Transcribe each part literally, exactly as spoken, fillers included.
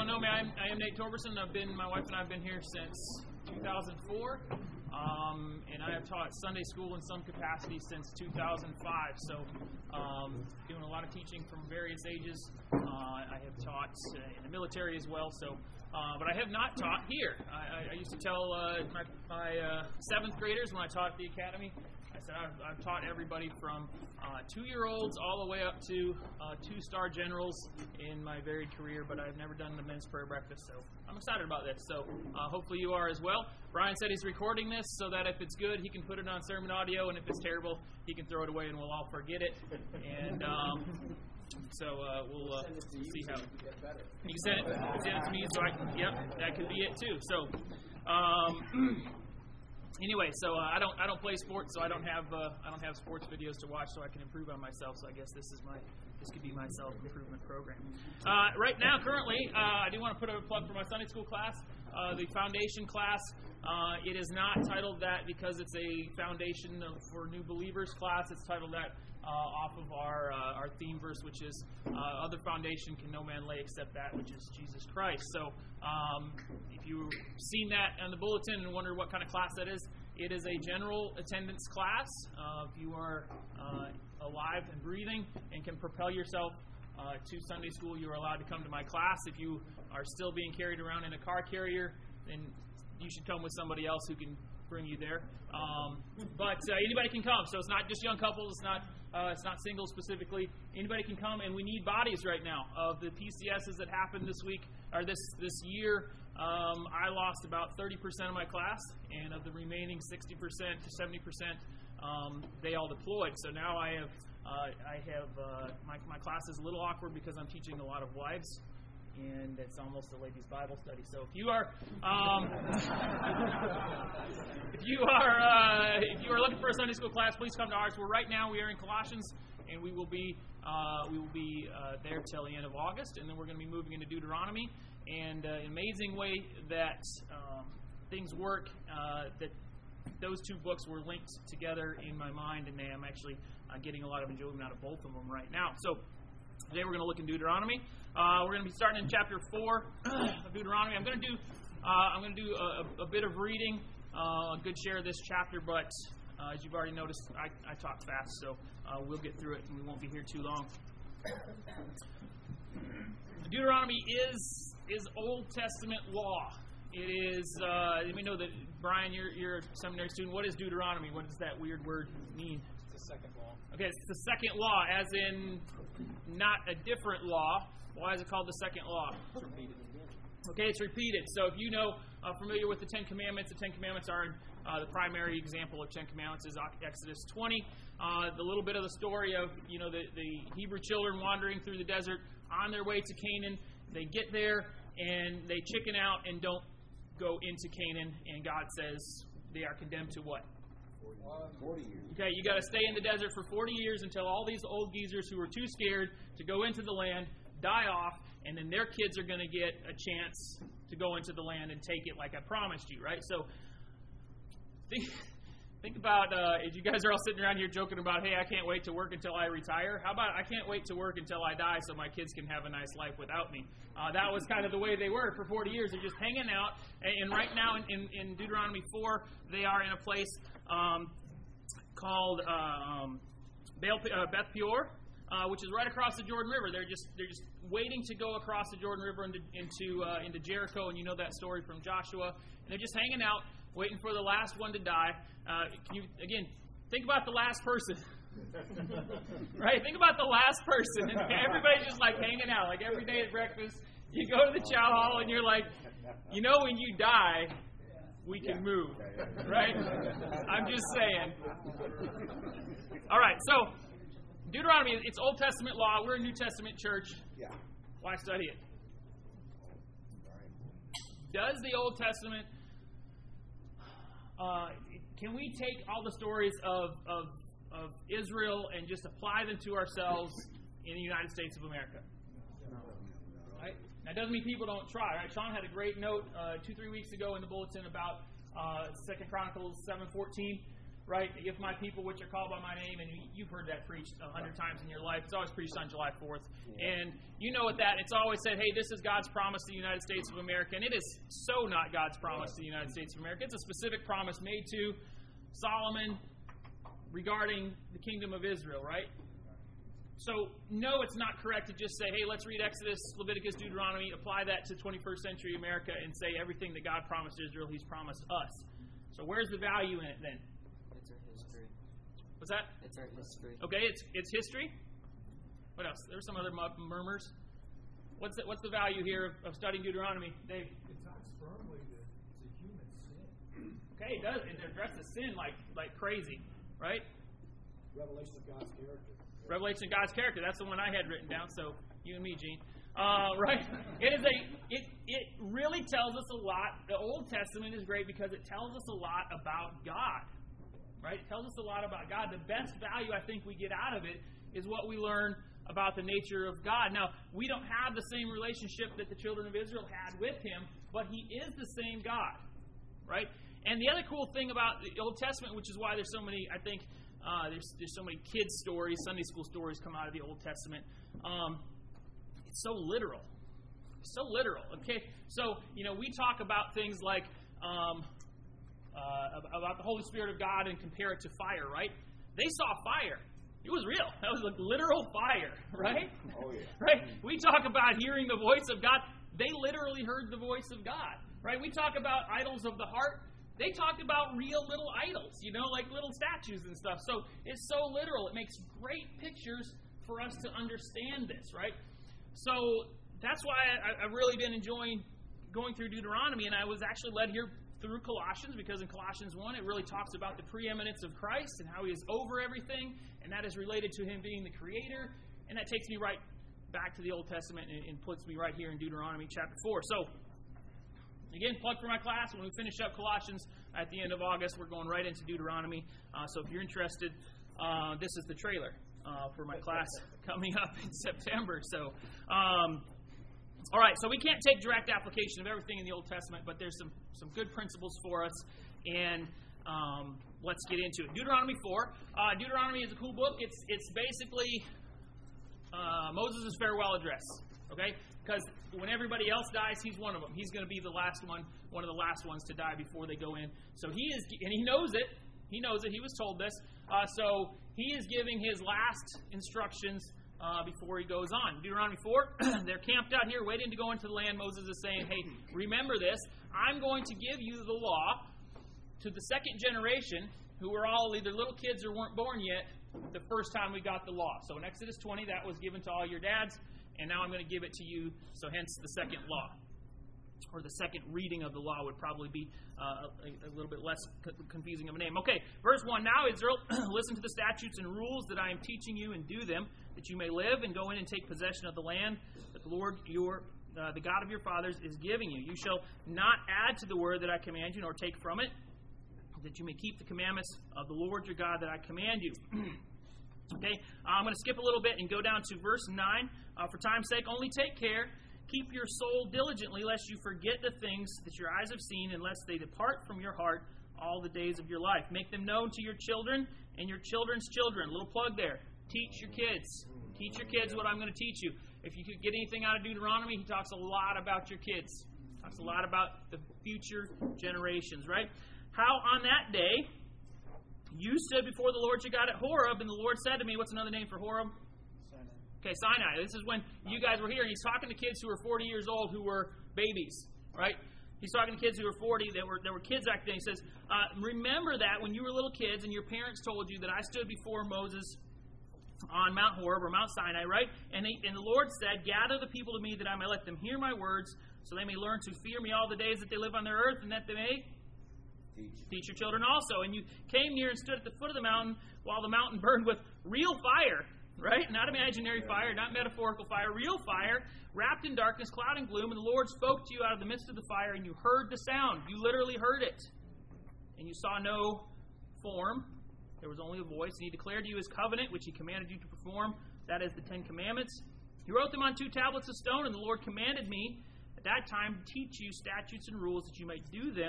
don't know me, I'm, I am Nate Torberson. I've been, my wife and I have been here since two thousand four, um, and I have taught Sunday school in some capacity since two thousand five. So, um, doing a lot of teaching from various ages. Uh, I have taught uh, in the military as well. So, uh, but I have not taught here. I, I used to tell uh, my, my uh, seventh graders when I taught at the academy. I said I've, I've taught everybody from uh, two-year-olds all the way up to uh, two-star generals in my varied career, but I've never done the men's prayer breakfast, so I'm excited about this. So uh, hopefully you are as well. Brian said he's recording this so that if it's good, he can put it on sermon audio, and if it's terrible, he can throw it away and we'll all forget it. And um, so uh, we'll uh, see how. You can send it, send it to me, so I can, yep, that could be it too. So. Um, Anyway, so uh, I don't I don't play sports, so I don't have uh, I don't have sports videos to watch, so I can improve on myself. So I guess this is my this could be my self improvement program. Uh, right now, currently, uh, I do want to put a plug for my Sunday school class, uh, the foundation class. Uh, it is not titled that because it's a foundation for new believers class. It's titled that uh, off of our uh, our theme verse, which is uh, other foundation can no man lay except that which is Jesus Christ. So um, if you've seen that on the bulletin and wonder what kind of class that is, it is a general attendance class. Uh, if you are uh, alive and breathing and can propel yourself uh, to Sunday school, you are allowed to come to my class. If you are still being carried around in a car carrier, then you should come with somebody else who can bring you there. Um, but uh, anybody can come, so it's not just young couples. It's not uh, it's not singles specifically. Anybody can come, and we need bodies right now. Of the P C S's that happened this week or this this year, um, I lost about thirty percent of my class, and of the remaining sixty percent to seventy percent, um, they all deployed. So now I have uh, I have uh, my my class is a little awkward because I'm teaching a lot of wives. And it's almost a ladies' Bible study. So if you are, um, if you are, uh, if you are looking for a Sunday school class, please come to ours. We're right now we are in Colossians, and we will be, uh, we will be uh, there till the end of August, and then we're going to be moving into Deuteronomy. And uh, an amazing way that um, things work, uh, that those two books were linked together in my mind, and I'm actually uh, getting a lot of enjoyment out of both of them right now. So. Today we're going to look in Deuteronomy. Uh, we're going to be starting in chapter four of Deuteronomy. I'm going to do uh, I'm going to do a, a bit of reading, uh, a good share of this chapter, but uh, as you've already noticed, I, I talk fast, so uh, we'll get through it, and we won't be here too long. Deuteronomy is is Old Testament law. It is. Uh, let me know that Brian, you're you're a seminary student. What is Deuteronomy? What does that weird word mean? It's the second law. Okay, it's the second law, as in not a different law. Why is it called the second law? It's repeated again. Okay, it's repeated. So if you know, uh, familiar with the Ten Commandments, the Ten Commandments are uh, the primary example of Ten Commandments is Exodus twenty. Uh, the little bit of the story of you know the, the Hebrew children wandering through the desert on their way to Canaan. They get there and they chicken out and don't go into Canaan, and God says they are condemned to what? forty years. Okay, you got to stay in the desert for forty years until all these old geezers who are too scared to go into the land die off, and then their kids are going to get a chance to go into the land and take it like I promised you, right? So think, think about, uh, as you guys are all sitting around here joking about, hey, I can't wait to work until I retire. How about I can't wait to work until I die so my kids can have a nice life without me? Uh, that was kind of the way they were for forty years. They're just hanging out. And, and right now in, in, in Deuteronomy four, they are in a place um, called uh, um, Baal, uh, Beth Peor, uh, which is right across the Jordan River. They're just they're just waiting to go across the Jordan River into into, uh, into Jericho, and you know that story from Joshua. And they're just hanging out, waiting for the last one to die. Uh, can you again think about the last person? Right? Think about the last person. And everybody's just like hanging out. Like every day at breakfast, you go to the chow hall and you're like, you know, when you die, we can move. Right? I'm just saying. All right. So, Deuteronomy, it's Old Testament law. We're a New Testament church. Yeah. Why study it? Does the Old Testament, uh, can we take all the stories of, of of Israel and just apply them to ourselves in the United States of America? Right? Now, it doesn't mean people don't try. Right? Sean had a great note uh, two, three weeks ago in the bulletin about uh, Second Chronicles seven fourteen. right? If my people, which are called by my name, and you've heard that preached a hundred times in your life. It's always preached on July fourth. Yeah. And you know what that, it's always said, hey, this is God's promise to the United States of America. And it is so not God's promise to the United States of America. It's a specific promise made to Solomon regarding the kingdom of Israel, right? So, no, it's not correct to just say, hey, let's read Exodus, Leviticus, Deuteronomy, apply that to twenty-first century America, and say everything that God promised Israel, He's promised us. So where's the value in it then? It's our history. What's that? It's our history. Okay, it's it's history. What else? There's some other mu- murmurs. What's the, what's the value here of, of studying Deuteronomy, Dave? It talks firmly that it's a human sin. Okay, it does. It addresses sin like like crazy, right? Revelation of God's character. Revelation of God's character. That's the one I had written down. So you and me, Gene. Uh, right? It is a. It it really tells us a lot. The Old Testament is great because it tells us a lot about God. Right? It tells us a lot about God. The best value I think we get out of it is what we learn about the nature of God. Now, we don't have the same relationship that the children of Israel had with Him, but He is the same God. Right? And the other cool thing about the Old Testament, which is why there's so many, I think, uh, there's there's so many kids' stories, Sunday school stories come out of the Old Testament. Um, it's so literal. It's so literal. Okay? So, you know, we talk about things like um, uh, about the Holy Spirit of God and compare it to fire, right? They saw fire. It was real. That was like literal fire, right? Oh, yeah. Right? We talk about hearing the voice of God. They literally heard the voice of God, right? We talk about idols of the heart. They talked about real little idols, you know, like little statues and stuff. So it's so literal. It makes great pictures for us to understand this, right? So that's why I, I've really been enjoying going through Deuteronomy, and I was actually led here through Colossians, because in Colossians one, it really talks about the preeminence of Christ and how He is over everything, and that is related to Him being the Creator, and that takes me right back to the Old Testament and, and puts me right here in Deuteronomy chapter four. So, again, plug for my class. When we finish up Colossians at the end of August, we're going right into Deuteronomy. Uh, so if you're interested, uh, this is the trailer uh, for my class coming up in September. So, um, all right. So we can't take direct application of everything in the Old Testament, but there's some some good principles for us, and um, let's get into it. Deuteronomy four. Uh, Deuteronomy is a cool book. It's it's basically uh, Moses' farewell address. Okay. Because when everybody else dies, he's one of them. He's going to be the last one, one of the last ones to die before they go in. So he is, and he knows it. He knows it. He was told this. Uh, so he is giving his last instructions uh, before he goes on. Deuteronomy four, they're camped out here waiting to go into the land. Moses is saying, hey, remember this. I'm going to give you the law to the second generation, who were all either little kids or weren't born yet, the first time we got the law. So in Exodus twenty, that was given to all your dads. And now I'm going to give it to you, so hence the second law. Or the second reading of the law would probably be uh, a, a little bit less co- confusing of a name. Okay, verse one. Now, Israel, listen to the statutes and rules that I am teaching you, and do them, that you may live and go in and take possession of the land that the Lord, your, uh, the God of your fathers, is giving you. You shall not add to the word that I command you, nor take from it, that you may keep the commandments of the Lord your God that I command you. Okay, uh, I'm going to skip a little bit and go down to verse nine. Uh, for time's sake, only take care. Keep your soul diligently, lest you forget the things that your eyes have seen, and lest they depart from your heart all the days of your life. Make them known to your children and your children's children. A little plug there. Teach your kids. Teach your kids what I'm going to teach you. If you could get anything out of Deuteronomy, he talks a lot about your kids. He talks a lot about the future generations, right? How on that day you stood before the Lord your God at Horeb, and the Lord said to me, what's another name for Horeb? Sinai. Okay, Sinai. This is when you guys were here, and he's talking to kids who were forty years old who were babies, right? He's talking to kids who were forty that were, that were kids back then. He says, uh, remember that when you were little kids and your parents told you that I stood before Moses on Mount Horeb or Mount Sinai, right? And, he, and the Lord said, gather the people to me that I may let them hear my words, so they may learn to fear me all the days that they live on the earth, and that they may Teach. Teach your children also. And you came near and stood at the foot of the mountain while the mountain burned with real fire, right? Not imaginary fire, not metaphorical fire, real fire, wrapped in darkness, cloud and gloom. And the Lord spoke to you out of the midst of the fire, and you heard the sound. You literally heard it. And you saw no form. There was only a voice. And he declared to you his covenant, which he commanded you to perform. That is the Ten Commandments. He wrote them on two tablets of stone, and the Lord commanded me at that time to teach you statutes and rules that you might do them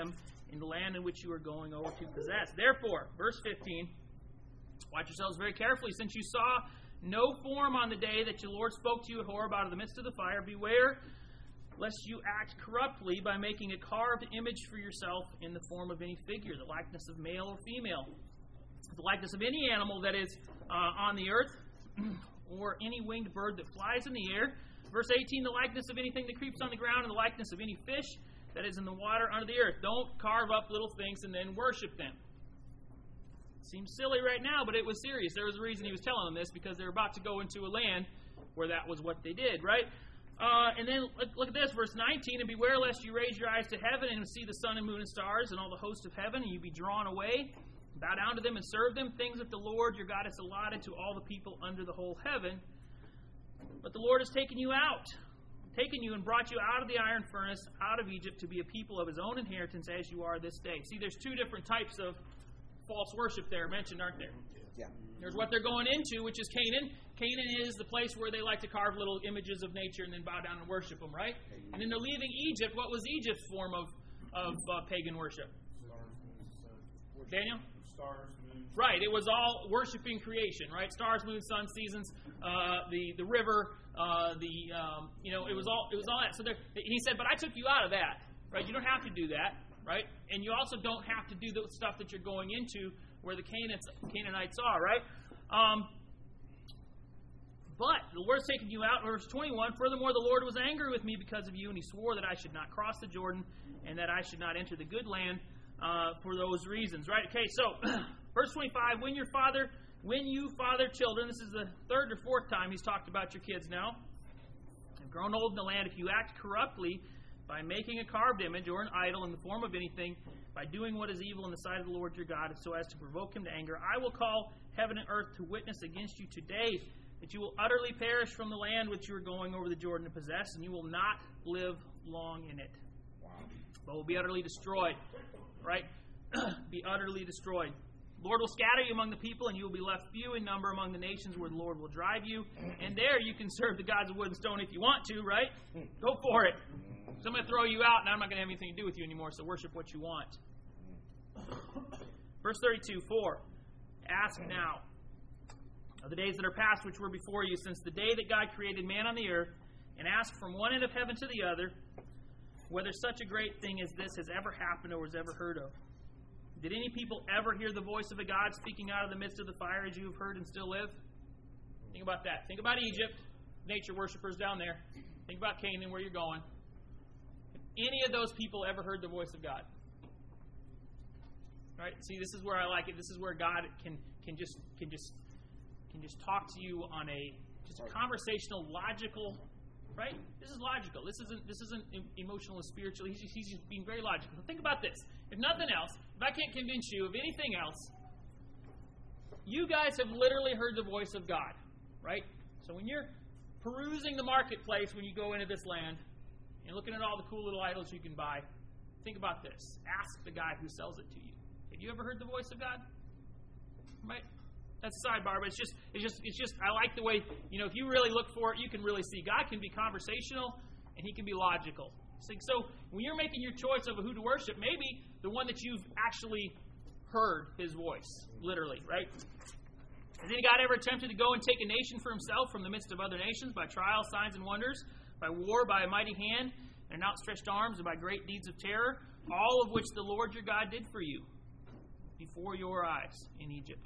in the land in which you are going over to possess. Therefore, verse fifteen, watch yourselves very carefully, since you saw no form on the day that your Lord spoke to you at Horeb out of the midst of the fire. Beware lest you act corruptly by making a carved image for yourself in the form of any figure, the likeness of male or female, the likeness of any animal that is uh, on the earth, or any winged bird that flies in the air. Verse eighteen, the likeness of anything that creeps on the ground, and the likeness of any fish that is in the water under the earth. Don't carve up little things and then worship them. Seems silly right now, but it was serious. There was a reason he was telling them this, because they were about to go into a land where that was what they did, right? Uh, and then look, look at this, verse nineteen, and beware lest you raise your eyes to heaven and see the sun and moon and stars and all the hosts of heaven, and you be drawn away, bow down to them and serve them, things that the Lord your God has allotted to all the people under the whole heaven. But the Lord has taken you out, taken you and brought you out of the iron furnace, out of Egypt, to be a people of his own inheritance, as you are this day. See, there's two different types of false worship there mentioned, aren't there? Yeah. There's what they're going into, which is Canaan. Canaan is the place where they like to carve little images of nature and then bow down and worship them, right? And then they're leaving Egypt. What was Egypt's form of, of uh, pagan worship? Stars, moon, sun. Daniel? Stars, moon. Right. It was all worshiping creation, right? Stars, moon, sun, seasons, uh, the the river, uh, the um, you know, it was all it was all that. So there, he said, but I took you out of that, right? You don't have to do that, right? And you also don't have to do the stuff that you're going into where the Canaanites, Canaanites are, right? Um, but the Lord has taken you out. Verse twenty-one, furthermore, the Lord was angry with me because of you, and he swore that I should not cross the Jordan and that I should not enter the good land uh, for those reasons, right? Okay, so verse twenty-five, when your father, when you father children, this is the third or fourth time he's talked about your kids now, have grown old in the land, if you act corruptly by making a carved image or an idol in the form of anything, by doing what is evil in the sight of the Lord your God, so as to provoke him to anger, I will call heaven and earth to witness against you today, that you will utterly perish from the land which you are going over the Jordan to possess, and you will not live long in it. Wow. But will be utterly destroyed. Right? Be utterly destroyed. The Lord will scatter you among the people, and you will be left few in number among the nations where the Lord will drive you. And there you can serve the gods of wood and stone if you want to, right? Go for it. So I'm going to throw you out, and I'm not going to have anything to do with you anymore, so worship what you want. Verse thirty-two, four. Ask now of the days that are past which were before you, since the day that God created man on the earth, and ask from one end of heaven to the other, whether such a great thing as this has ever happened or was ever heard of. Did any people ever hear the voice of a God speaking out of the midst of the fire as you have heard and still live? Think about that. Think about Egypt, nature worshippers down there. Think about Canaan, where you're going. Have any of those people ever heard the voice of God? Right? See, this is where I like it. This is where God can can just can just can just talk to you on a just a conversational, logical. Right? This is logical. This isn't this isn't emotional and spiritual. He's just, he's just being very logical. Think about this. If nothing else, if I can't convince you of anything else, you guys have literally heard the voice of God. Right? So when you're perusing the marketplace, when you go into this land, and looking at all the cool little idols you can buy, think about this. Ask the guy who sells it to you. Have you ever heard the voice of God? Right? That's a sidebar, but it's just, it's just, it's just. I like the way, you know, if you really look for it, you can really see God can be conversational and He can be logical. So when you're making your choice of who to worship, maybe the one that you've actually heard His voice, literally, right? Has any God ever attempted to go and take a nation for Himself from the midst of other nations by trials, signs, and wonders, by war, by a mighty hand, and outstretched arms, and by great deeds of terror, all of which the Lord your God did for you before your eyes in Egypt?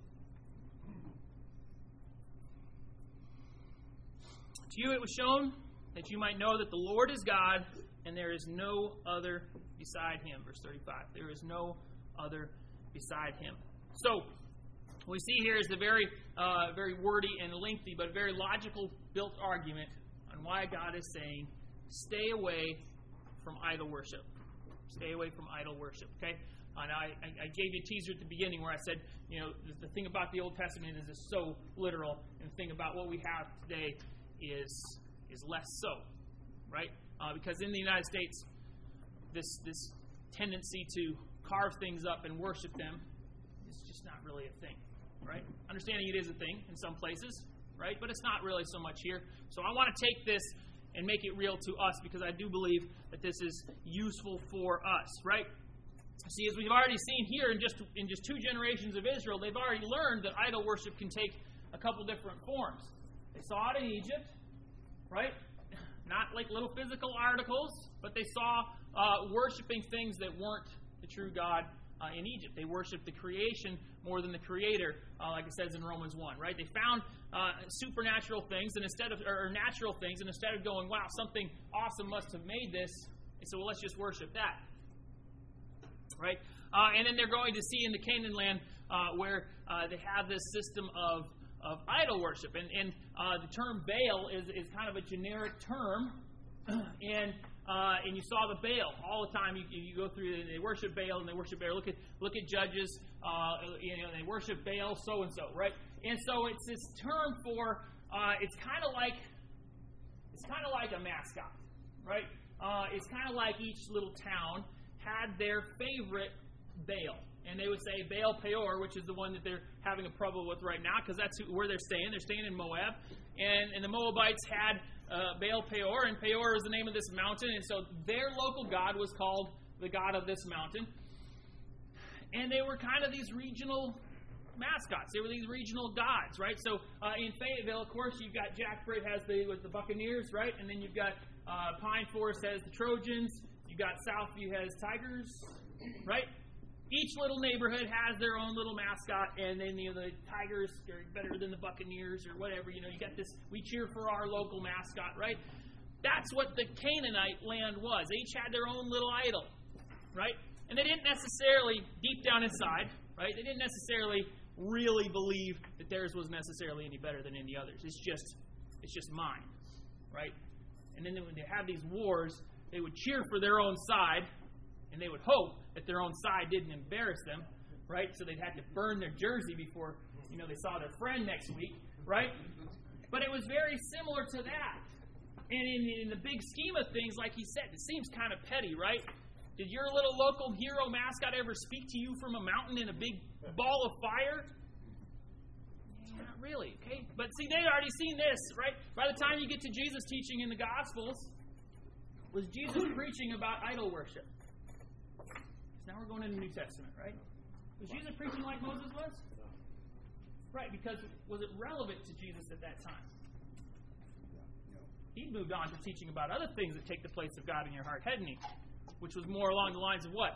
To you it was shown that you might know that the Lord is God, and there is no other beside Him. Verse thirty-five. There is no other beside Him. So, what we see here is the very, uh, very wordy and lengthy, but very logical built argument on why God is saying, stay away from idol worship. Stay away from idol worship. Okay? And I, I gave you a teaser at the beginning where I said, you know, the, the thing about the Old Testament is it's so literal, and the thing about what we have today is is less so, right? Uh, because in the United States, this this tendency to carve things up and worship them is just not really a thing, right? Understanding it is a thing in some places, right? But it's not really so much here. So I want to take this and make it real to us, because I do believe that this is useful for us, right? See, as we've already seen here in just in just two generations of Israel, they've already learned that idol worship can take a couple different forms. They saw it in Egypt, right? Not like little physical articles, but they saw uh, worshiping things that weren't the true God uh, in Egypt. They worshiped the creation more than the Creator, uh, like it says in Romans one, right? They found uh, supernatural things and instead of or natural things, and instead of going, "Wow, something awesome must have made this," they said, "Well, let's just worship that." Right? Uh, and then they're going to see in the Canaan land uh, where uh, they have this system of of idol worship. And, and uh, the term Baal is, is kind of a generic term. and uh, and you saw the Baal all the time. You, you go through, they worship Baal and they worship Baal. Look at look at Judges. Uh, you know, they worship Baal so and so, right? And so it's this term for. Uh, it's kind of like it's kind of like a mascot, right? Uh, it's kind of like each little town had their favorite Baal. And they would say Baal Peor, which is the one that they're having a trouble with right now, because that's who, where they're staying. They're staying in Moab. And, and the Moabites had uh, Baal Peor, and Peor is the name of this mountain. And so their local god was called the god of this mountain. And they were kind of these regional mascots. They were these regional gods, right? So uh, in Fayetteville, of course, you've got Jack Britt has the, with the Buccaneers, right? And then you've got uh, Pine Forest has the Trojans. You've got Southview has Tigers, right? Each little neighborhood has their own little mascot, and then you know, the Tigers are better than the Buccaneers or whatever. You know, you got this, we cheer for our local mascot, right? That's what the Canaanite land was. They each had their own little idol, right? And they didn't necessarily, deep down inside, right, they didn't necessarily really believe that theirs was necessarily any better than any others. It's just, it's just mine, right? And then when they have these wars, they would cheer for their own side, and they would hope that their own side didn't embarrass them, right? So they'd have to burn their jersey before, you know, they saw their friend next week, right? But it was very similar to that. And in, in the big scheme of things, like he said, it seems kind of petty, right? Did your little local hero mascot ever speak to you from a mountain in a big ball of fire? Yeah, not really, okay? But see, they'd already seen this, right? By the time you get to Jesus teaching in the Gospels, was Jesus preaching about idol worship? Now we're going into the New Testament, right? Was Jesus preaching like Moses was? Right, because was it relevant to Jesus at that time? He moved on to teaching about other things that take the place of God in your heart, hadn't he? Which was more along the lines of what?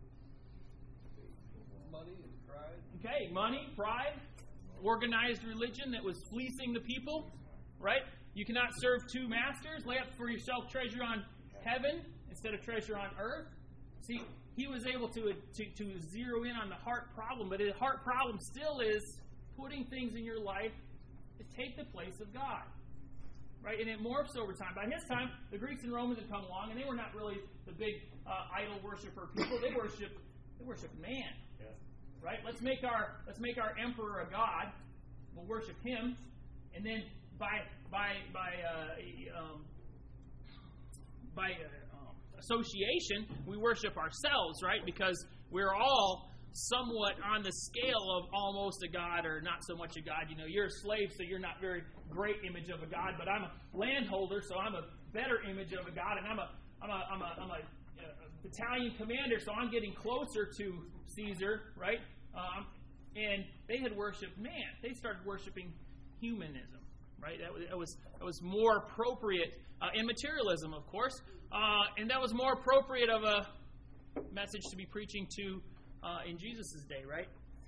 Money and pride. Okay, money, pride, organized religion that was fleecing the people, right? You cannot serve two masters. Lay up for yourself treasure on heaven instead of treasure on earth. See, he was able to, to, to zero in on the heart problem, but the heart problem still is putting things in your life that take the place of God. Right? And it morphs over time. By his time, the Greeks and Romans had come along, and they were not really the big uh, idol worshiper people. They worship they worship man. Yeah. Right? Let's make our let's make our emperor a god. We'll worship him, and then by by by uh, um, by uh, association, we worship ourselves, right? Because we're all somewhat on the scale of almost a god or not so much a god. You know, you're a slave, so you're not very great image of a god, but I'm a landholder, so I'm a better image of a god, and I'm a I'm a I'm a, I'm a, a battalion commander, so I'm getting closer to Caesar, right? Um, and they had worshipped man. They started worshiping humanism, right? That was that was, that was more appropriate, uh, and materialism, of course. Uh, and that was more appropriate of a message to be preaching to uh, in Jesus' day, right?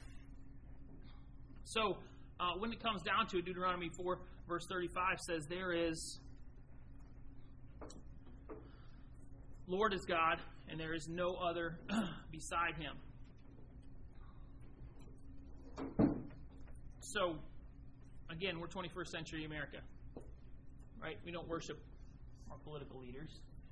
So, uh, when it comes down to it, Deuteronomy four, verse thirty-five says, there is, Lord is God, and there is no other beside him. So, again, we're twenty-first century America, right? We don't worship our political leaders.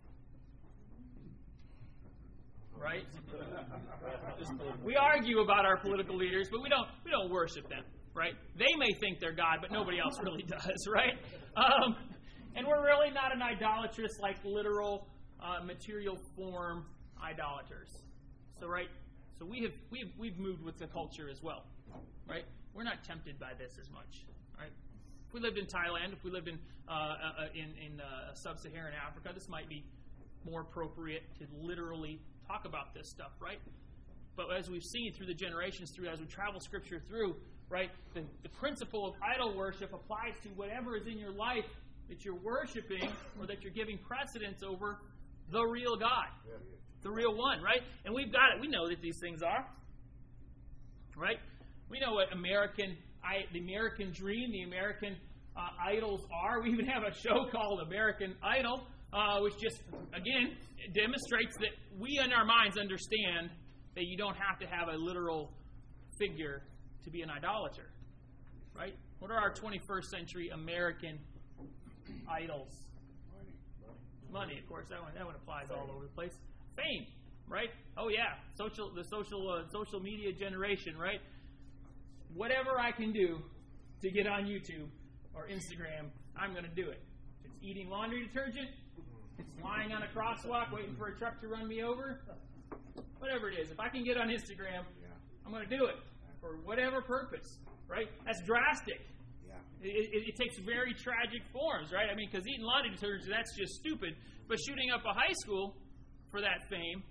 Right? We argue about our political leaders, but we don't we don't worship them, right? They may think they're God, but nobody else really does, right? Um, and we're really not an idolatrous, like literal, uh, material form idolaters. So, right? So we have we've we've moved with the culture as well, right? We're not tempted by this as much, right? If we lived in Thailand, if we lived in uh, uh, in in uh, sub-Saharan Africa, this might be more appropriate to literally talk about this stuff, right? But as we've seen through the generations, through as we travel Scripture through, right, the, the principle of idol worship applies to whatever is in your life that you're worshiping or that you're giving precedence over the real God, the real one, right? And we've got it. We know that these things are, right? We know what American, I, the American dream, the American uh, idols are. We even have a show called American Idol, uh, which just, again, demonstrates that we in our minds understand that you don't have to have a literal figure to be an idolater, right? What are our twenty-first century American idols? Money. Money, of course, that one that one applies all over the place. Fame, right? Oh yeah, social the social uh, social media generation, right? Whatever I can do to get on YouTube or Instagram, I'm going to do it. If it's eating laundry detergent, if it's lying on a crosswalk waiting for a truck to run me over, whatever it is. If I can get on Instagram, I'm going to do it for whatever purpose, right? That's drastic. Yeah. It, it, it takes very tragic forms, right? I mean, because eating laundry detergent, that's just stupid. But shooting up a high school for that fame,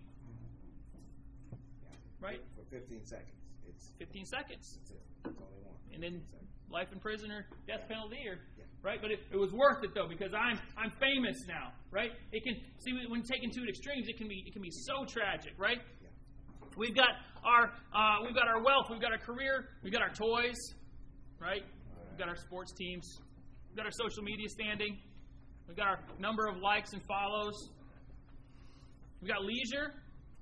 Yeah. right? For fifteen seconds. It's fifteen seconds. that's it. That's all they want. And then life in prison or death penalty, or Yeah. right? But it, it was worth it though, because I'm I'm famous now, right? It can see when taken to extremes, it can be it can be so tragic, right? Yeah. We've got our uh, we've got our wealth, we've got our career, we've got our toys, right? We've got our sports teams, we've got our social media standing, we've got our number of likes and follows, we've got leisure,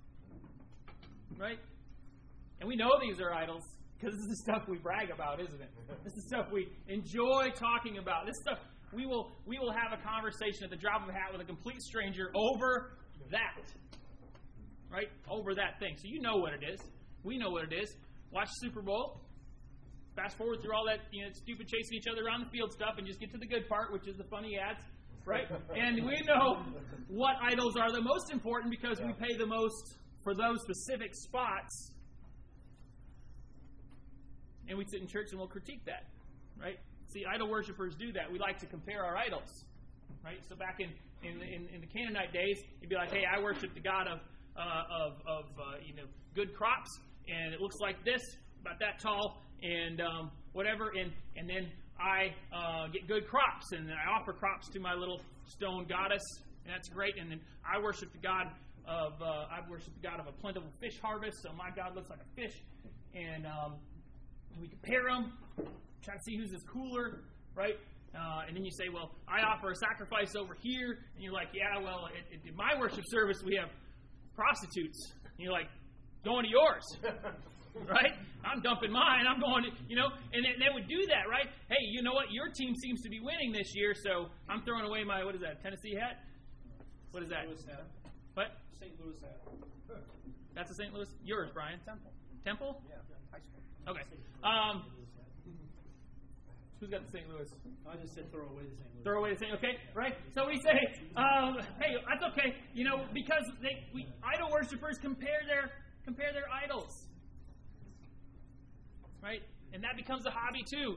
right? And we know these are idols because this is the stuff we brag about, isn't it? This is stuff we enjoy talking about. This stuff we will we will have a conversation at the drop of a hat with a complete stranger over that. Right? Over that thing. So you know what it is. We know what it is. Watch Super Bowl. Fast forward through all that, you know, stupid chasing each other around the field stuff and just get to the good part, which is the funny ads. Right? And we know what idols are the most important because we pay the most for those specific spots. And we sit in church and we'll critique that. Right? See, idol worshipers do that. We like to compare our idols. Right? So back in, in, in, in the Canaanite days, you'd be like, hey, I worship the God of Uh, of, of uh, you know, good crops, and it looks like this, about that tall, and um, whatever, and and then I uh, get good crops, and then I offer crops to my little stone goddess, and that's great. And then I worship the God of uh, I worship the God of a plentiful fish harvest, so my God looks like a fish, and um, we compare them, try to see who's is cooler, right? Uh, and then you say, well, I offer a sacrifice over here, and you're like, yeah, well, it, it, in my worship service we have prostitutes. And you're like, going to yours. Right? I'm dumping mine. I'm going to, you know, and they, they would do that, right? Hey, you know what? Your team seems to be winning this year, so I'm throwing away my, what is that, Tennessee hat? What is that? Louis hat. What? Saint Louis hat. That's a Saint Louis? Yours, Brian. Temple. Temple? Yeah. High school. Okay. Um, who's got the Saint Louis? I just said throw away the Saint Louis. Throw away the Saint, okay, right? So we say, um, hey, that's okay, you know, because they, we idol worshipers compare their compare their idols, right? And that becomes a hobby too.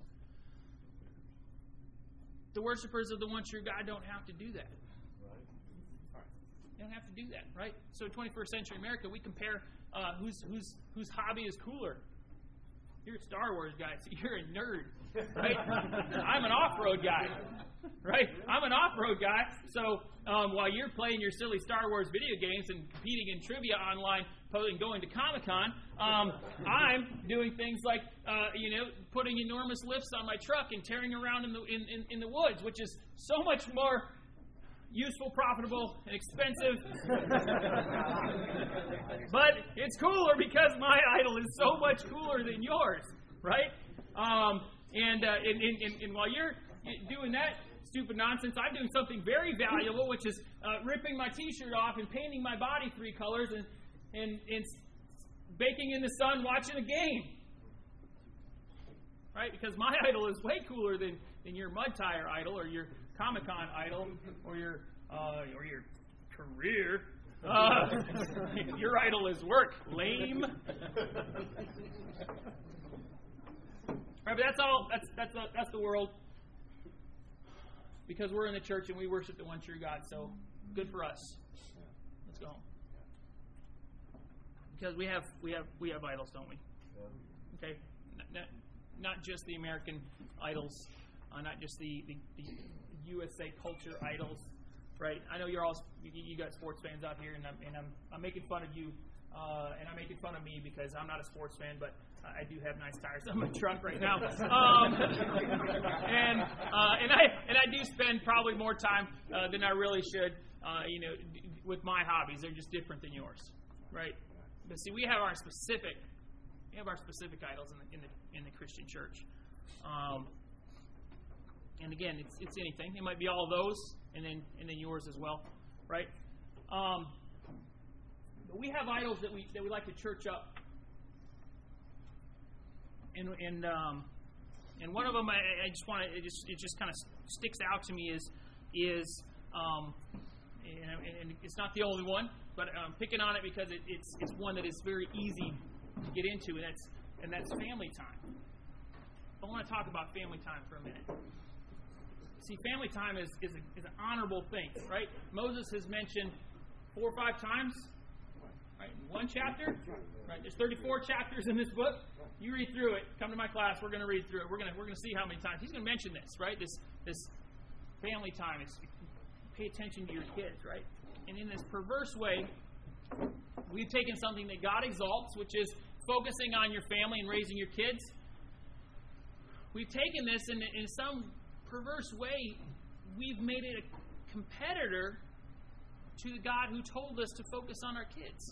The worshipers of the one true God don't have to do that. They don't have to do that, right? So in twenty-first century America, we compare uh, whose whose whose hobby is cooler. You're a Star Wars guy, so you're a nerd, right? I'm an off-road guy, right? I'm an off-road guy, so um, while you're playing your silly Star Wars video games and competing in trivia online, and going to Comic-Con, um, I'm doing things like, uh, you know, putting enormous lifts on my truck and tearing around in the in, in, in the woods, which is so much more useful, profitable, and expensive. But it's cooler because my idol is so much cooler than yours, right? Um, and, uh, and, and, and while you're doing that stupid nonsense, I'm doing something very valuable, which is uh, ripping my T-shirt off and painting my body three colors and, and, and baking in the sun watching a game. Right? Because my idol is way cooler than, than your mud tire idol or your Comic-Con idol or your uh, or your career. Uh, your idol is work. Lame. Right, but that's all. That's that's uh, that's the world. Because we're in the church and we worship the one true God. So good for us. Let's go home. because we have we have we have idols, don't we? Okay, not, not, not just the American idols, uh, not just the, the, the U S A culture idols, right? I know you're all you, you got sports fans out here, and I'm and I'm, I'm making fun of you, uh, and I'm making fun of me because I'm not a sports fan, but I do have nice tires on my truck right now, um, and uh, and I and I do spend probably more time uh, than I really should, uh, you know, with my hobbies. They're just different than yours, right? But see, we have our specific, we have our specific idols in the in the in the Christian church, um, and again, it's it's anything. It might be all of those, and then and then yours as well, right? Um, but we have idols that we that we like to church up. And and um, and one of them, I, I just want to, it just it just kind of sticks out to me is is um, and, and it's not the only one, but I'm picking on it because it, it's it's one that is very easy to get into, and that's and that's family time. I want to talk about family time for a minute. See, family time is is, a, is an honorable thing, right? Moses has mentioned four or five times. Right, one chapter, right? There's thirty-four chapters in this book. You read through it. Come to my class. We're going to read through it. We're going to we're going to see how many times he's going to mention this, right? This this family time. It's, pay attention to your kids, right? And in this perverse way, we've taken something that God exalts, which is focusing on your family and raising your kids. We've taken this in in some perverse way. We've made it a competitor to the God who told us to focus on our kids.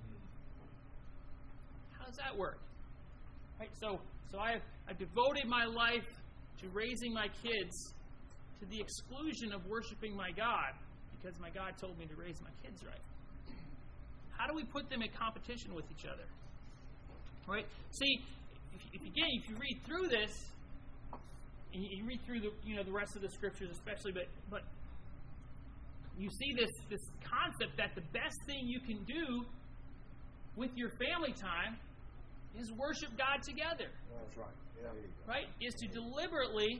How does that work? Right, so so I have I've devoted my life to raising my kids to the exclusion of worshiping my God because my God told me to raise my kids right. How do we put them in competition with each other? Right? See, if, if again, if you read through this, and you, you read through the you know the rest of the scriptures, especially, but but you see this this concept that the best thing you can do with your family time is worship God together. That's right. Yeah, there you go. Right? Is to deliberately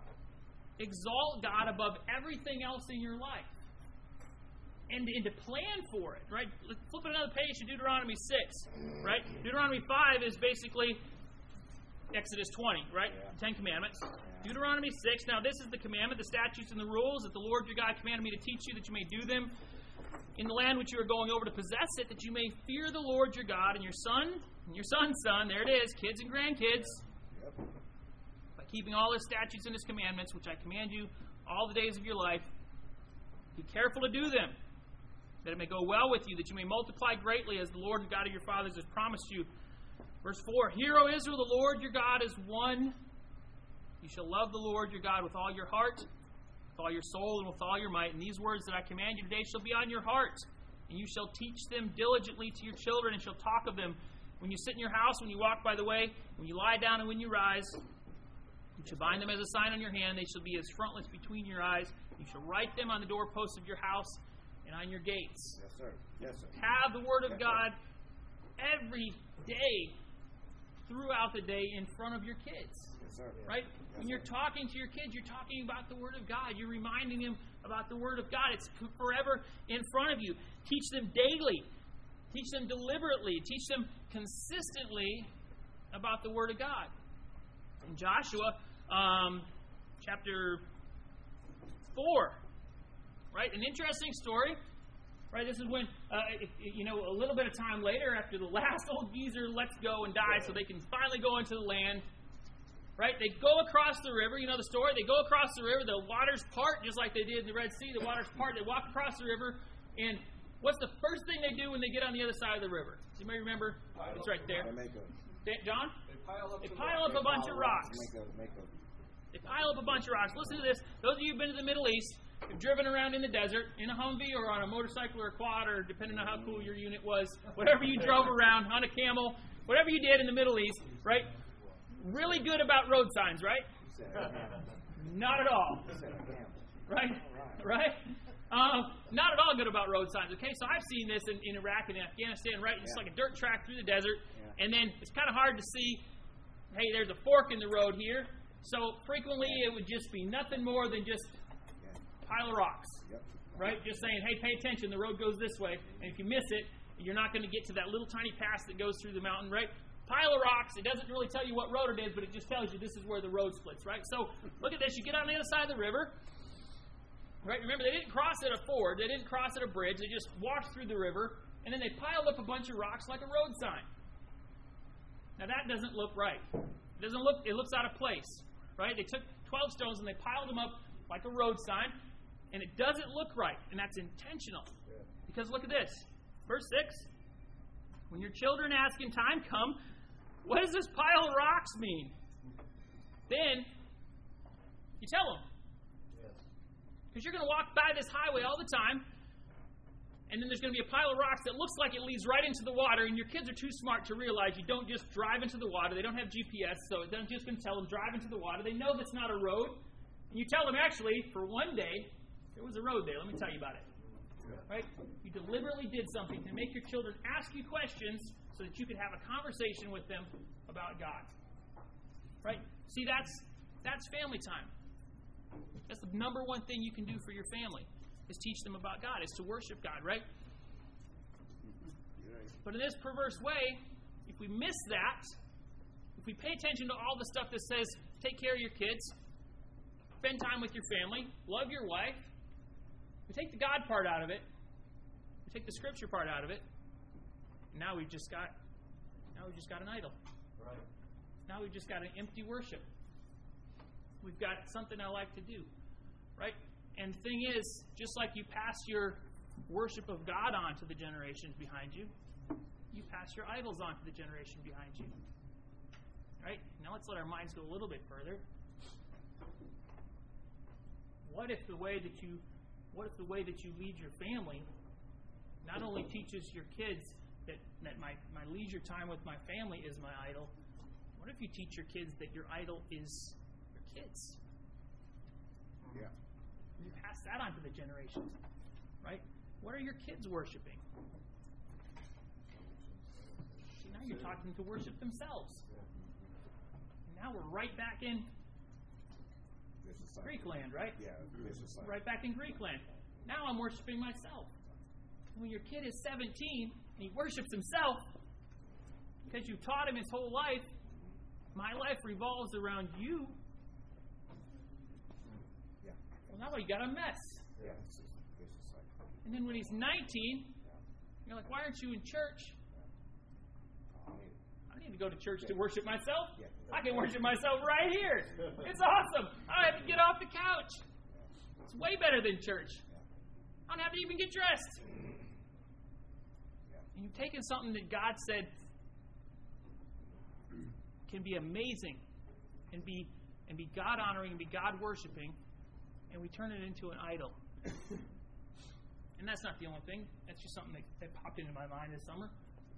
exalt God above everything else in your life. And, and to plan for it. Right? Let's flip another page to Deuteronomy six. Right? Deuteronomy five is basically Exodus twenty, right? Yeah. Ten Commandments. Yeah. Deuteronomy six. Now this is the commandment, the statutes and the rules that the Lord your God commanded me to teach you, that you may do them in the land which you are going over to possess it, that you may fear the Lord your God, and your son, and your son's son, there it is, kids and grandkids, Yep. by keeping all his statutes and his commandments, which I command you all the days of your life. Be careful to do them, that it may go well with you, that you may multiply greatly, as the Lord God of your fathers has promised you. Verse four, Hear, O Israel, the Lord your God is one. You shall love the Lord your God with all your heart, with all your soul, and with all your might. And these words that I command you today shall be on your heart. And you shall teach them diligently to your children, and shall talk of them when you sit in your house, when you walk by the way, when you lie down, and when you rise. You shall bind them as a sign on your hand. They shall be as frontlets between your eyes. You shall write them on the doorposts of your house and on your gates. Yes, sir. Yes, sir. Have the Word of Yes, sir. God every day, throughout the day, in front of your kids. Yes, sir. Right? Yes, When you're sir. talking to your kids, you're talking about the Word of God. You're reminding them about the Word of God. It's forever in front of you. Teach them daily. Teach them deliberately. Teach them consistently about the Word of God. In Joshua, um, chapter four, right? An interesting story. Right, this is when, uh, you know, a little bit of time later, after the last old geezer lets go and dies, so they can finally go into the land. Right, they go across the river. You know the story. They go across the river. The waters part just like they did in the Red Sea. The waters part. They walk across the river, and what's the first thing they do when they get on the other side of the river? Does anybody remember? It's right there. They make a, Da- John? They pile up. They some pile up rocks. a bunch of rocks. make a, make a, They pile up a bunch of rocks. Listen to this. Those of you who've been to the Middle East, have driven around in the desert in a Humvee or on a motorcycle or a quad, or depending on how cool your unit was, whatever you drove around on a camel, whatever you did in the Middle East, right? Really good about road signs, right? Not at all, right? Right? Uh, not at all good about road signs. Okay, so I've seen this in, in Iraq and Afghanistan, right? It's Yeah. like a dirt track through the desert, Yeah. and then it's kind of hard to see. Hey, there's a fork in the road here. So frequently it would just be nothing more than just yeah. a pile of rocks, Yep. right? Just saying, hey, pay attention. The road goes this way, and if you miss it, You're not going to get to that little tiny pass that goes through the mountain, right? Pile of rocks. It doesn't really tell you what road it is, but it just tells you this is where the road splits, right? So look at this. You get on the other side of the river, right? Remember, they didn't cross at a ford. They didn't cross at a bridge. They just walked through the river, and then they piled up a bunch of rocks like a road sign. Now that doesn't look right. It doesn't look. It looks out of place, right? They took twelve stones and they piled them up like a road sign, and it doesn't look right, and that's intentional. Because look at this, verse six. When your children ask in time come, what does this pile of rocks mean? Then you tell them. Because you're going to walk by this highway all the time, and then there's going to be a pile of rocks that looks like it leads right into the water, and your kids are too smart to realize you don't just drive into the water. They don't have G P S, so it doesn't just going to tell them drive into the water. They know that's not a road. And you tell them, actually, for one day, there was a road there. Let me tell you about it. Right? You deliberately did something to make your children ask you questions so that you could have a conversation with them about God. Right? See, that's that's family time. That's the number one thing you can do for your family, is teach them about God, is to worship God, right? But in this perverse way, if we miss that, if we pay attention to all the stuff that says, take care of your kids, spend time with your family, love your wife, we take the God part out of it, we take the Scripture part out of it, and now we've just got, now we've just got an idol. Right. Now we've just got an empty worship. We've got something I like to do, right? And the thing is, just like you pass your worship of God on to the generations behind you, you pass your idols on to the generation behind you. Right? Now let's let our minds go a little bit further. What if the way that you what if the way that you lead your family not only teaches your kids that, that my, my leisure time with my family is my idol? What if you teach your kids that your idol is your kids? Yeah. You pass that on to the generations, right? What are your kids worshiping? See, now you're talking to worship themselves. And now we're right back in Greek land, right? Yeah, vicious cycle. Right back in Greek land. Now I'm worshiping myself. When your kid is seventeen and he worships himself because you taught him his whole life, my life revolves around you. Yeah. Well, now you got a mess. Yeah, it's a vicious cycle. And then when he's nineteen, you're like, why aren't you in church? Oh, I mean, I don't need to go to church to worship myself. Yeah. I can worship myself right here. It's awesome. I don't have to get off the couch. It's way better than church. I don't have to even get dressed. And you've taken something that God said can be amazing and be and be God honoring and be God worshiping, and we turn it into an idol. And that's not the only thing. That's just something that, that popped into my mind this summer.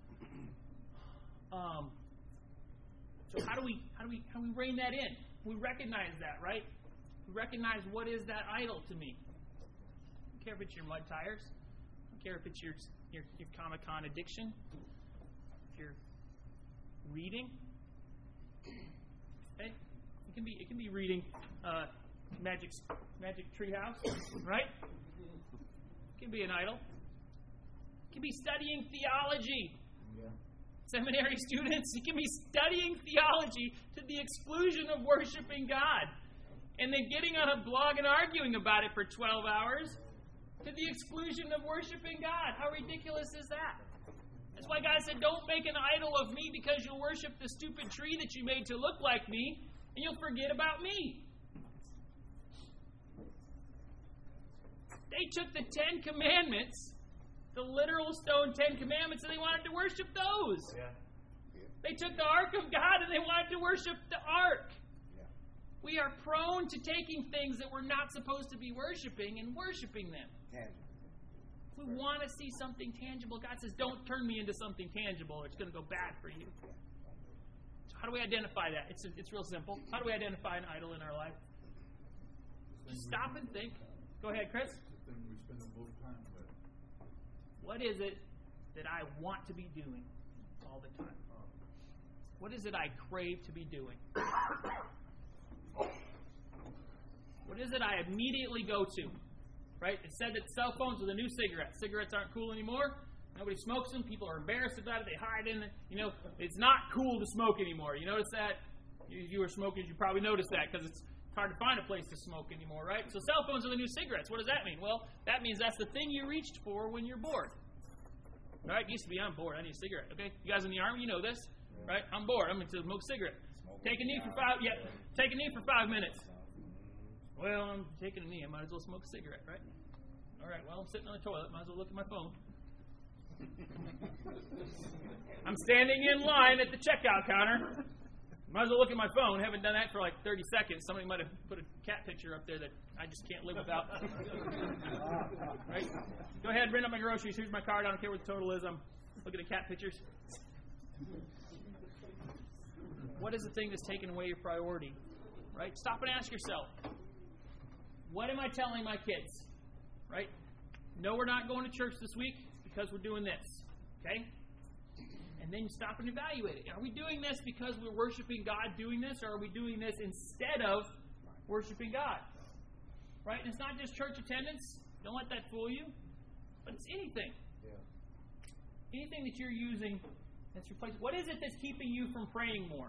Um, so how do we how do we how do we rein that in? We recognize that, right? We recognize what is that idol to me. I don't care if it's your mud tires. I don't care if it's your your, your Comic-Con addiction. If you're reading. Okay? It can be it can be reading uh, Magic Magic Treehouse, right? It can be an idol. It can be studying theology. yeah. Seminary students, you can be studying theology to the exclusion of worshiping God. And then getting on a blog and arguing about it for twelve hours to the exclusion of worshiping God. How ridiculous is that? That's why God said, don't make an idol of me because you'll worship the stupid tree that you made to look like me, and you'll forget about me. They took the Ten Commandments, the literal stone Ten Commandments, and they wanted to worship those. Yeah. They took the Ark of God and they wanted to worship the Ark. Yeah. We are prone to taking things that we're not supposed to be worshiping and worshiping them. Tangible. We want to see something tangible. God says, don't turn me into something tangible or it's going to go bad for you. So how do we identify that? It's, it's real simple. How do we identify an idol in our life? Just stop and think. Go ahead, Chris. The thing we spend the most time with. What is it that I want to be doing all the time? What is it I crave to be doing? What is it I immediately go to? Right? It said that cell phones are the new cigarettes. Cigarettes aren't cool anymore. Nobody smokes them. People are embarrassed about it. They hide in it. You know, it's not cool to smoke anymore. You notice that? You, you are smokers, you probably noticed that because it's hard to find a place to smoke anymore, right? So cell phones are the new cigarettes. What does that mean? Well, that means that's the thing you reached for when you're bored. Right? It used to be, I'm bored. I need a cigarette. Okay? You guys in the Army, you know this. Right? I'm bored. I'm going to smoke a cigarette. Take a knee for five, yeah, take a knee for five minutes. Well, I'm taking a knee. I might as well smoke a cigarette, right? All right, well, I'm sitting on the toilet. Might as well look at my phone. I'm standing in line at the checkout counter. Might as well look at my phone. Haven't done that for like thirty seconds. Somebody might have put a cat picture up there that I just can't live without. Right? Go ahead, bring up my groceries. Here's my card. I don't care what the total is. I'm looking at cat pictures. What is the thing that's taking away your priority? Right? Stop and ask yourself, what am I telling my kids? Right? No, we're not going to church this week because we're doing this. Okay? And then you stop and evaluate it. Are we doing this because we're worshiping God doing this, or are we doing this instead of worshiping God? Right? And it's not just church attendance. Don't let that fool you. But it's anything. Yeah. Anything that you're using that's replacing. What is it that's keeping you from praying more?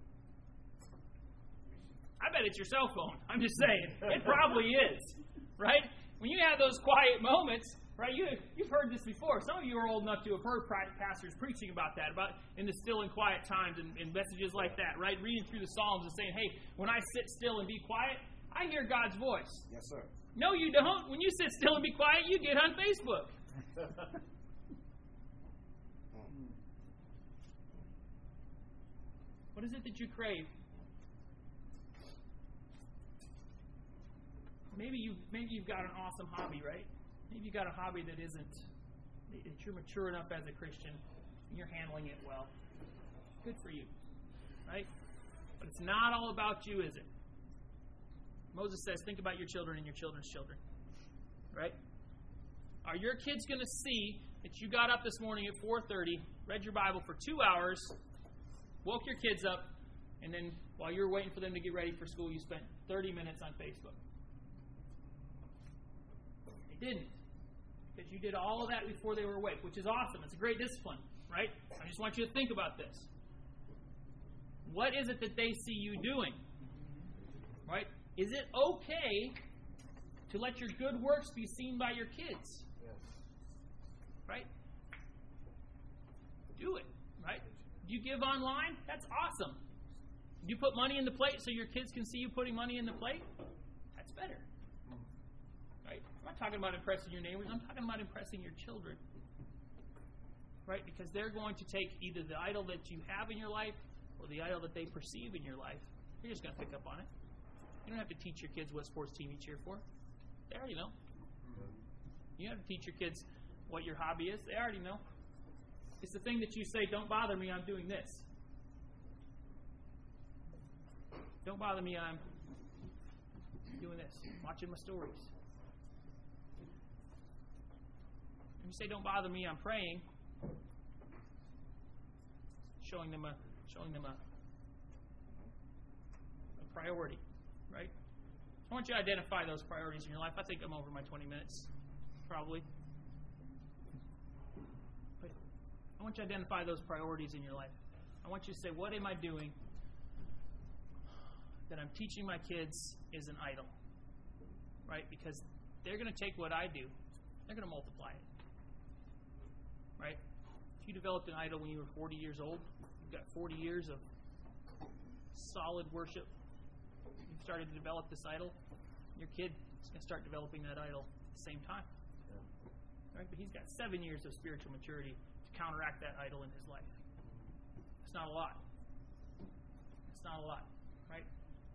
I bet it's your cell phone. I'm just saying. It probably is. Right? When you have those quiet moments, right? You, you've heard this before. Some of you are old enough to have heard pastors preaching about that, about in the still and quiet times and, and messages like that, right? Reading through the Psalms and saying, hey, when I sit still and be quiet, I hear God's voice. Yes, sir. No, you don't. When you sit still and be quiet, you get on Facebook. What is it that you crave? Maybe you maybe you've got an awesome hobby, right? Maybe you've got a hobby that isn't that you're mature enough as a Christian and you're handling it well. Good for you. Right? But it's not all about you, is it? Moses says, think about your children and your children's children. Right? Are your kids going to see that you got up this morning at four thirty, read your Bible for two hours, woke your kids up, and then while you were waiting for them to get ready for school, you spent thirty minutes on Facebook? They didn't. Because you did all of that before they were awake, which is awesome. It's a great discipline, right? I just want you to think about this. What is it that they see you doing? Right? Is it okay to let your good works be seen by your kids? Yes. Right? Do it. Right? Do you give online? That's awesome. Do you put money in the plate so your kids can see you putting money in the plate? That's better. Right? I'm not talking about impressing your neighbors. I'm talking about impressing your children. Right? Because they're going to take either the idol that you have in your life or the idol that they perceive in your life. You're just going to pick up on it. You don't have to teach your kids what sports team you cheer for. They already know. You don't have to teach your kids what your hobby is. They already know. It's the thing that you say, don't bother me, I'm doing this. Don't bother me, I'm doing this. Watching my stories. When you say, don't bother me, I'm praying, showing them a showing them a, a priority, right? I want you to identify those priorities in your life. I think I'm over my twenty minutes, probably. But I want you to identify those priorities in your life. I want you to say, what am I doing that I'm teaching my kids is an idol? Right? Because they're going to take what I do. They're going to multiply it. Right? If you developed an idol when you were forty years old, you've got forty years of solid worship. You've started to develop this idol. Your kid is going to start developing that idol at the same time. Right? But he's got seven years of spiritual maturity to counteract that idol in his life. It's not a lot. It's not a lot. Right?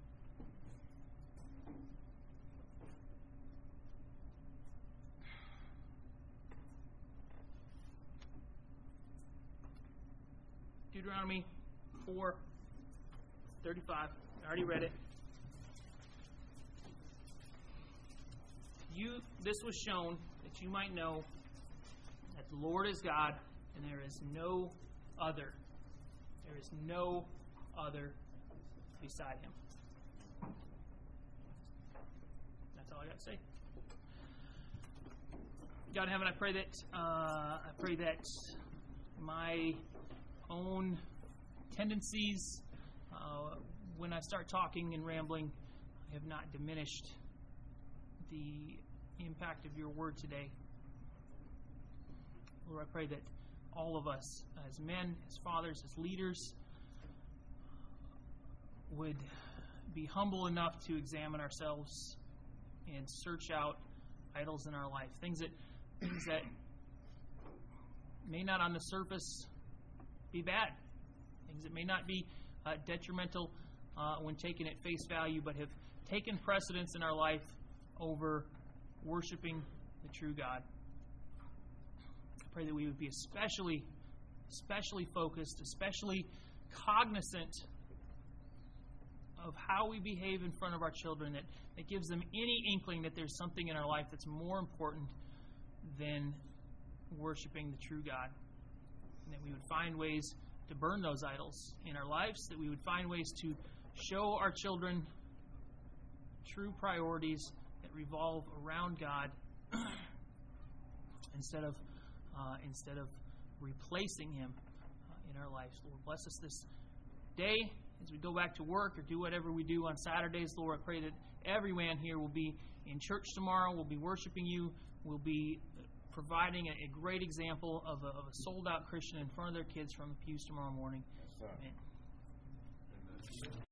Deuteronomy four thirty-five. I already read it. You, this was shown that you might know that the Lord is God and there is no other. There is no other beside Him. That's all I got to say. God in heaven, I pray that uh, I pray that my own tendencies, uh, when I start talking and rambling, have not diminished the impact of your word today. Lord, I pray that all of us, as men, as fathers, as leaders, would be humble enough to examine ourselves and search out idols in our life, things that things that may not on the surface be bad, things that may not be uh, detrimental uh, when taken at face value, but have taken precedence in our life over worshiping the true God. I pray that we would be especially, especially focused, especially cognizant of how we behave in front of our children, that, that gives them any inkling that there's something in our life that's more important than worshiping the true God. And that we would find ways to burn those idols in our lives, that we would find ways to show our children true priorities that revolve around God instead of uh, instead of replacing Him uh, in our lives. Lord, bless us this day as we go back to work or do whatever we do on Saturdays. Lord, I pray that every man here will be in church tomorrow, will be worshiping You, will be providing a, a great example of a, of a sold-out Christian in front of their kids from the pews tomorrow morning. Yes, sir. Amen.